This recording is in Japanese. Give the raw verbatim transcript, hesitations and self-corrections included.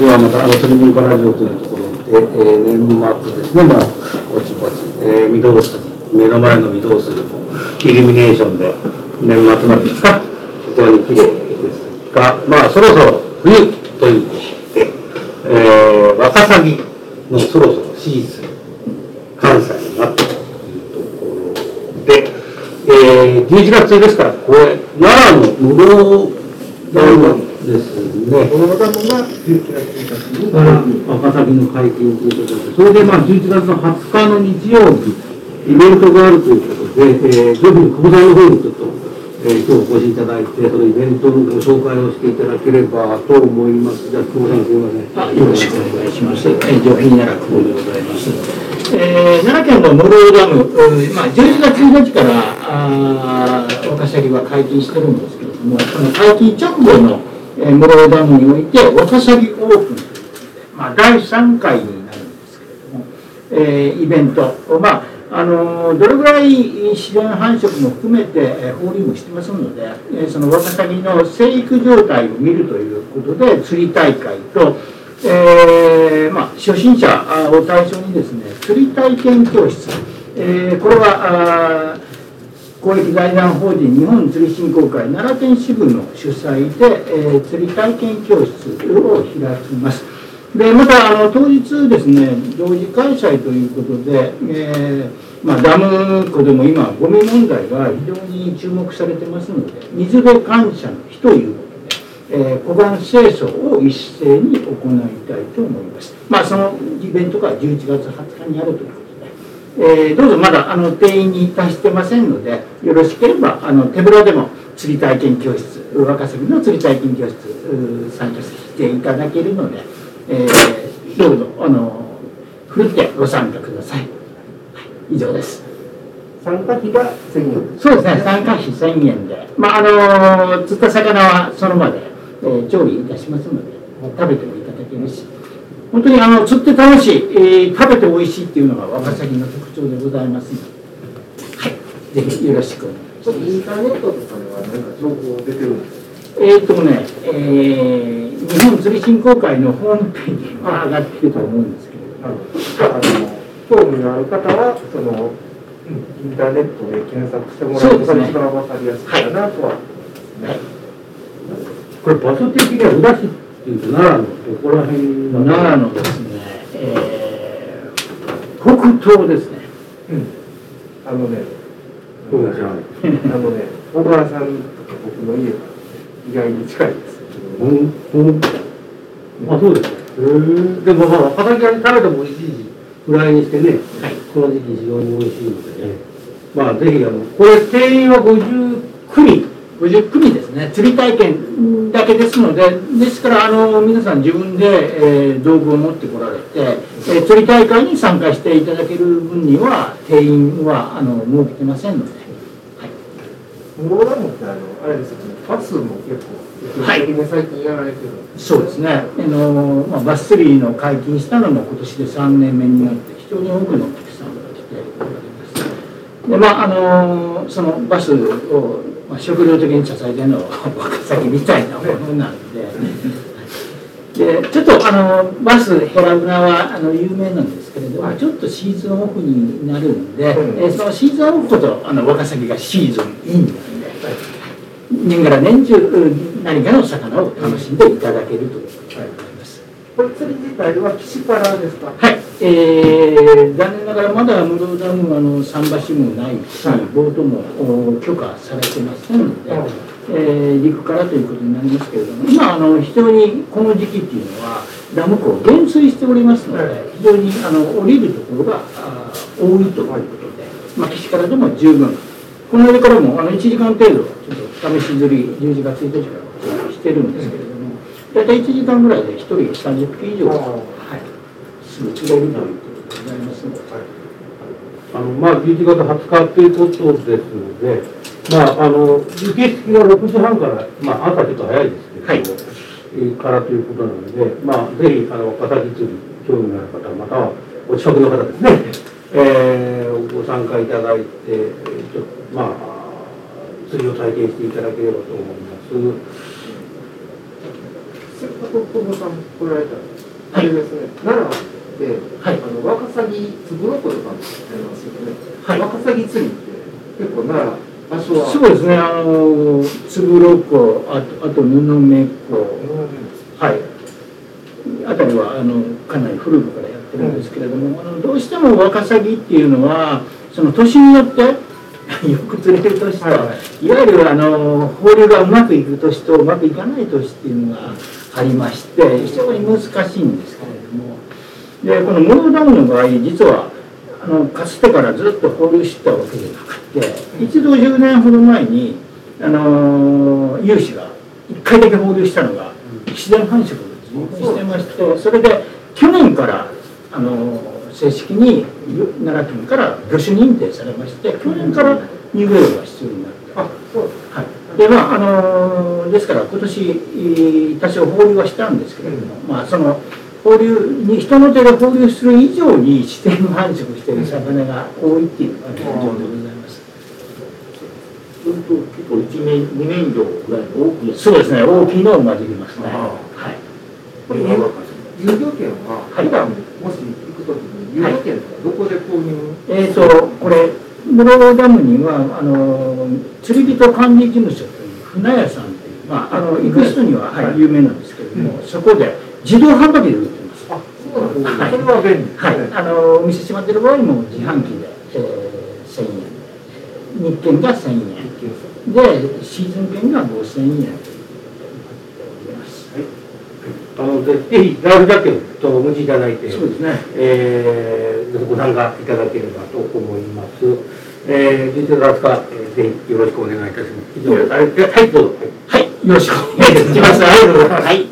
ではまたあの鳥文化ラジオというところで、えー、年末ですね、まあぼちぼち、えー、御堂筋目の前の御堂筋イルミネーションで年末までですか、非常に綺麗ですが、まあそろそろ冬ということで、えー、ワカサギのそろそろシーズン関西になったというところで、えー、じゅういちがつですから、これ奈良の室堂ダムですね。 室堂ダムがじゅういちがつついたちにワカサギの解禁ということで、それでまあじゅういちがつのはつかの日曜日イベントがあるということで、えー、ぜひ久保さんの方にちょっと、えー、今日お越しいただいて、そのイベントのご紹介をしていただければと思います。じゃあ久保さん、すみません。 あ、よろしくお願いします。えー、上品奈良久保でございます。えー、奈良県の室堂ダム、まあ、じゅういちがつついたちからあワカサギは解禁してるんですけれども、その解禁直後の、えー、室堂ダムにおいてワカサギオープンということで、まあ、だいさんかいになるんですけれども、えー、イベント、まああのどれぐらい自然繁殖も含めて、えー、放流もしてますので、えー、そのワカサギの生育状態を見るということで釣り大会と、えーまあ、初心者を対象にですね、釣り体験教室、えー、これは公益財団法人日本釣り振興会奈良県支部の主催で、えー、釣り体験教室を開きます。でまたあの当日ですね、同時開催ということで、えーまあ、ダム湖でも今ゴミ問題が非常に注目されてますので、水辺感謝の日ということで、えー、湖岸清掃を一斉に行いたいと思います。まあそのイベントがじゅういちがつはつかにあるということで、えー、どうぞまだあの定員に達してませんので、よろしければあの手ぶらでも釣り体験教室、ワカサギの釣り体験教室参加していただけるので、えー、どうぞあのふるってご参加ください。はい、以上です。 参加費がせんえん。 そうですね、参加費せんえんで、まああの釣った魚はその場で、えー、調理いたしますので、食べてもいただけるし、本当にあの釣って楽しい、えー、食べて美味しいっていうのがワカサギの特徴でございますので、はい、ぜひよろしくお願いします。 インターネットとかでは何か情報出てるんですか？ えっとね、えー、日本釣り振興会のホームページには上がっていると思うんですけれども、 あの興味のある方はそのインターネットで検索してもらうと一番分かりやすいかなとは、はい、 これ場所的には宇陀市っていうと奈良のどこら辺の奈良のですね、えー、北東ですね。 うん、あのね、 そうですね。 あのね、小川さんとか僕の家が意外に近いです。 うん、うん。あ、そうですね。でもまあワカサギは食べても美味しいし、フライにしてね、はい、この時期非常に美味しいのでね。まあぜひあのこれ定員はごじゅうきゅうにん。 ごじゅっくみですね。釣り体験だけですので、ですからあの皆さん自分で、えー、道具を持ってこられて、えー、釣り大会に参加していただける分には定員はあの設けてませんので。はい。 室堂ダムってあのあれですよね。バスも結構積極的に最近やられてる、はい。 そうですね。あのまあバス釣りの解禁したのも今年でさんねんめになって非常に多くのお客さんが来ておられます。でまああのそのバスをまあ、食料的に支えてるのはワカサギみたいなものなんで、でちょっとあのバスヘラブナはあの有名なんですけれども、ちょっとシーズンオフになるんで、えそのシーズンオフほどあのワカサギがシーズンインなんで、年がら年中何かの魚を楽しんでいただけるということでございます。 これ釣り自体は岸からですか？ はい、えー、残念ながらまだ室堂ダムはあの桟橋もないし、はい、ボートも許可されてませんので、はい、えー、陸からということになりますけれども、今あの非常にこの時期っていうのはダム湖減水しておりますので、はい、非常にあの降りるところが多いということで、まあ、岸からでも十分この間からもあのいちじかん程度ちょっと試し釣りじゅういちがつついたちからしてるんですけれども、大体いちじかんぐらいでひとりさんじゅっぴき以上、はい、すぐ釣れるということでございますので、はい、 あのまあじゅういちがつはつかということですので、まああの受付がろくじはんから、まあ朝ちょっと早いですけど、はい、えー、からということなので、まあぜひあのワカサギ釣り興味のある方またはお近くの方ですね、えー、ご参加いただいて、ちょっとまあ釣りを体験していただければと思います。 小久保さん来られたら、あれですね、奈良で、 はい、 あのワカサギつぶろことかありますよね。 はい、 ワカサギ釣りって結構奈良場所はそうですね、あのつぶろこ、あとあと布目っこ、はい、あたりはあのかなり古くからやってるんですけれども、うん、あのどうしてもワカサギっていうのはその年によってよく釣れる年と、はいはい、いわゆるあの放流がうまくいく年とうまくいかない年っていうのがありまして非常に難しいんですけれども、でこの室生ダムの場合実はあのかつてからずっと放流してたわけじゃなくて、一度じゅうねんほど前にあの有志がいっかいだけ放流したのが自然繁殖をしてまして、それで去年からあの正式に奈良県から魚種認定されまして、去年から入漁が必要になった。あ、そうです。はい。でまああのですから今年多少放流はしたんですけれども、うん、まあその放流に人の手で放流する以上に自然繁殖している魚が多いっていうのが現状でございます。 そうすると結構いちねんにねん以上ぐらいの大きいやつ。 そうですね、大きいのを混じりますね。はい。 これ遊漁権は普段もし行くときに遊漁権ってどこで購入？ えっとこれ室生ダムにはあの釣り人管理事務所という船屋さんという、まああの行く人には、はい、有名なんですけれども、うん、そこで自動販売機で売ってます。 あ、そうなんです。はい、それは便利。 はい、あのお店閉まってる場合も自販機で、えー、せんえん、日券がせんえんでシーズン券がごせんえん。 あのぜひライフジャケットをお持ちいただいて、 そうですね、 えー、ご参加いただければと思います。えー、じゅういちがつから、えー、ぜひよろしくお願いいたします。以上です。はい、どうぞ。 はい、よろしくお願いいたします。ありがとうございます。はい。